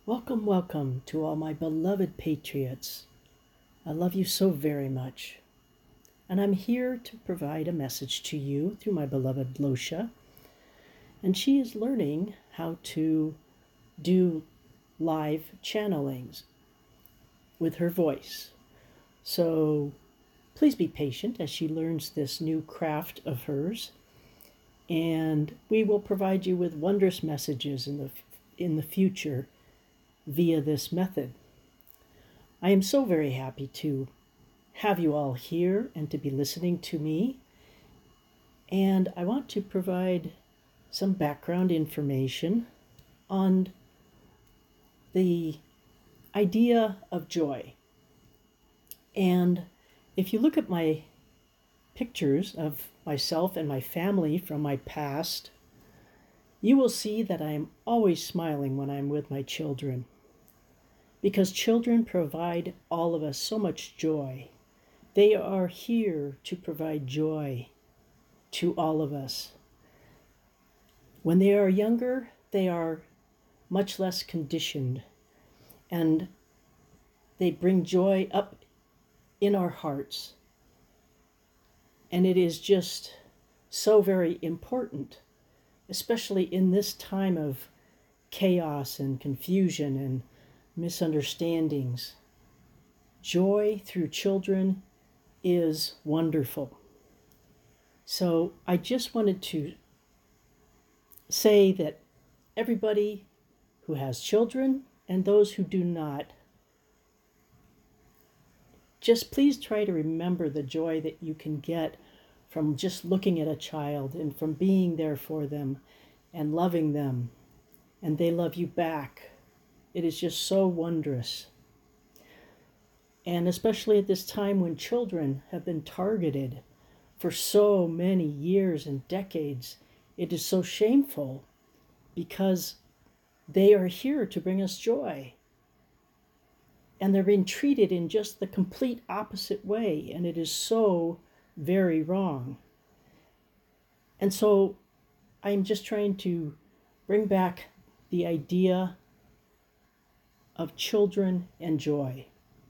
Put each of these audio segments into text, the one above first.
Welcome, welcome to all my beloved patriots. I love you so very much. And I'm here to provide a message to you through my beloved Losha. And she is learning how to do live channelings with her voice. So please be patient as she learns this new craft of hers. And we will provide you with wondrous messages in the future via this method. I am so very happy to have you all here and to be listening to me. And I want to provide some background information on the idea of joy. And if you look at my pictures of myself and my family from my past, you will see that I am always smiling when I'm with my children, because children provide all of us so much joy. They are here to provide joy to all of us. When they are younger, they are much less conditioned, and they bring joy up in our hearts. And it is just so very important, especially in this time of chaos and confusion and misunderstandings. Joy through children is wonderful. So I just wanted to say that everybody who has children and those who do not, just please try to remember the joy that you can get from just looking at a child and from being there for them and loving them, and they love you back. It is just so wondrous. And especially at this time when children have been targeted for so many years and decades, it is so shameful because they are here to bring us joy. And they're being treated in just the complete opposite way, and it is so very wrong. And so I'm just trying to bring back the idea of children and joy.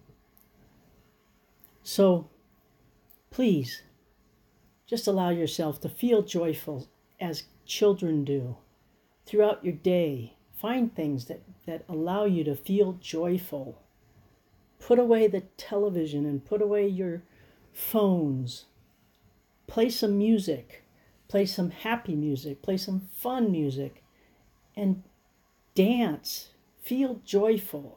So please just allow yourself to feel joyful as children do throughout your day. Find things that allow you to feel joyful. Put away the television and put away your phones. Play some music. Play some happy music. Play some fun music. And dance. Feel joyful.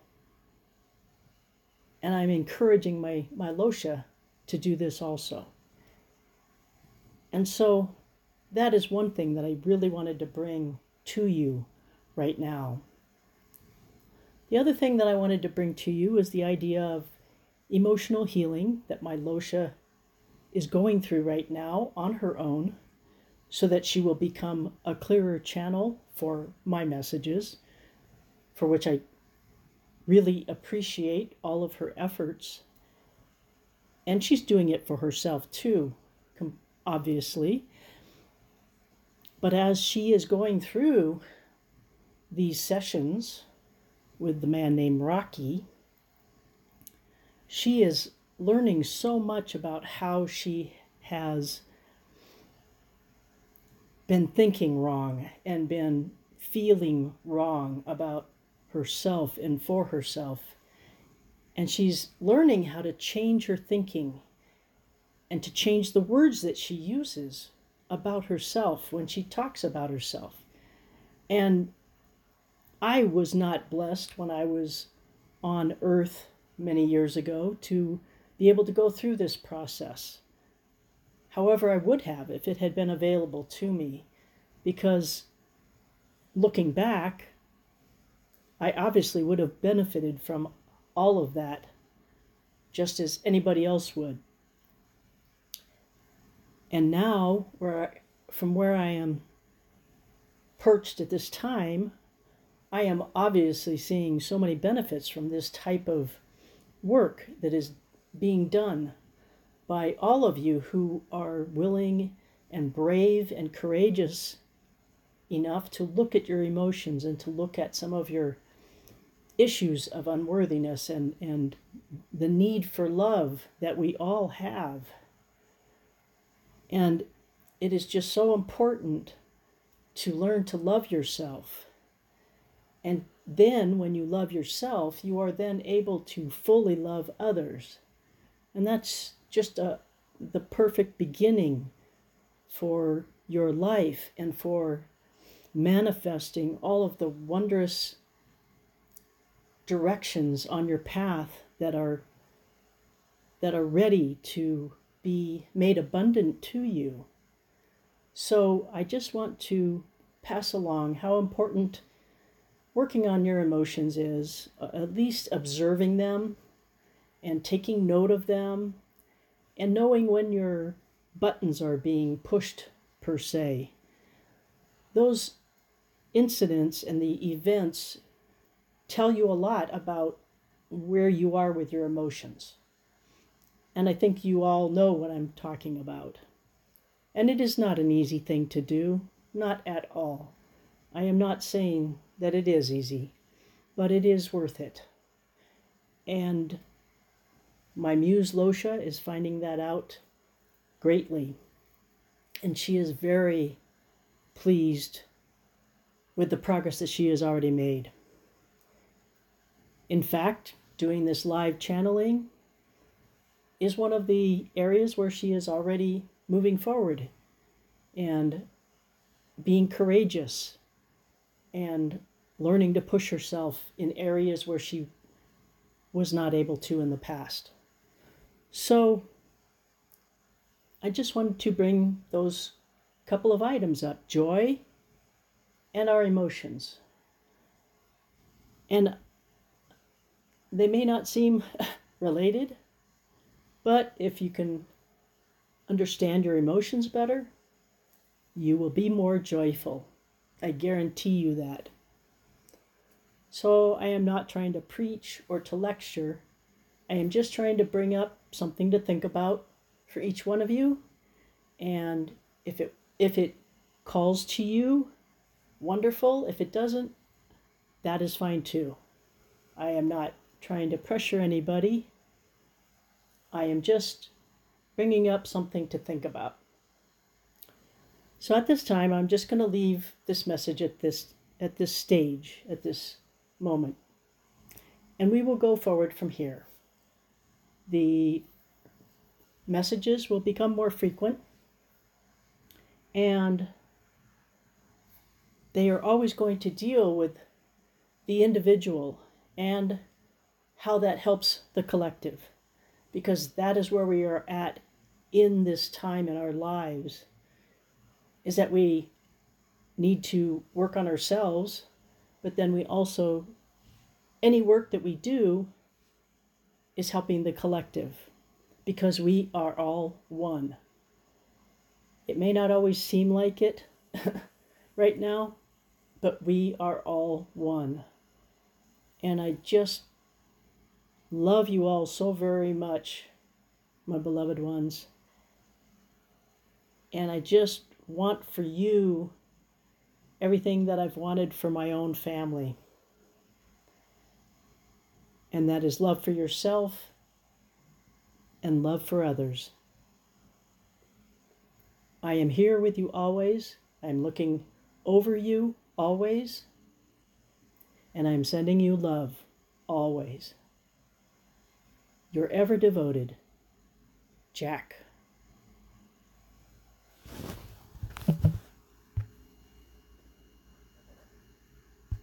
And I'm encouraging my Losha to do this also. And so that is one thing that I really wanted to bring to you right now. The other thing that I wanted to bring to you is the idea of emotional healing that my Losha is going through right now on her own, so that she will become a clearer channel for my messages, for which I really appreciate all of her efforts. And she's doing it for herself too, obviously. But as she is going through these sessions with the man named Rocky, she is learning so much about how she has been thinking wrong and been feeling wrong about herself and for herself. And she's learning how to change her thinking and to change the words that she uses about herself when she talks about herself. And I was not blessed when I was on Earth many years ago to be able to go through this process. However, I would have if it had been available to me, because looking back, I obviously would have benefited from all of that, just as anybody else would. And now, from where I am perched at this time, I am obviously seeing so many benefits from this type of work that is being done by all of you who are willing and brave and courageous enough to look at your emotions and to look at some of your issues of unworthiness and the need for love that we all have. And it is just so important to learn to love yourself. And then when you love yourself, you are then able to fully love others. And that's just the perfect beginning for your life and for manifesting all of the wondrous directions on your path that are ready to be made abundant to you. So I just want to pass along how important working on your emotions is, at least observing them and taking note of them and knowing when your buttons are being pushed, per se. Those incidents and the events tell you a lot about where you are with your emotions. And I think you all know what I'm talking about. And it is not an easy thing to do, not at all. I am not saying that it is easy, but it is worth it. And my muse Losha is finding that out greatly. And she is very pleased with the progress that she has already made. In fact, doing this live channeling is one of the areas where she is already moving forward and being courageous and learning to push herself in areas where she was not able to in the past. So I just wanted to bring those couple of items up: joy and our emotions. And they may not seem related, but if you can understand your emotions better, you will be more joyful. I guarantee you that. So I am not trying to preach or to lecture. I am just trying to bring up something to think about for each one of you. And if it calls to you, wonderful. If it doesn't, that is fine too. I am not trying to pressure anybody. I am just bringing up something to think about. So at this time, I'm just going to leave this message at this stage, at this moment. And we will go forward from here. The messages will become more frequent, and they are always going to deal with the individual and how that helps the collective, because that is where we are at in this time in our lives, is that we need to work on ourselves, but then we also, any work that we do is helping the collective, because we are all one. It may not always seem like it right now, but we are all one. And I just love you all so very much, my beloved ones. And I just want for you everything that I've wanted for my own family. And that is love for yourself and love for others. I am here with you always. I'm looking over you always. And I'm sending you love always. Your ever devoted, Jack.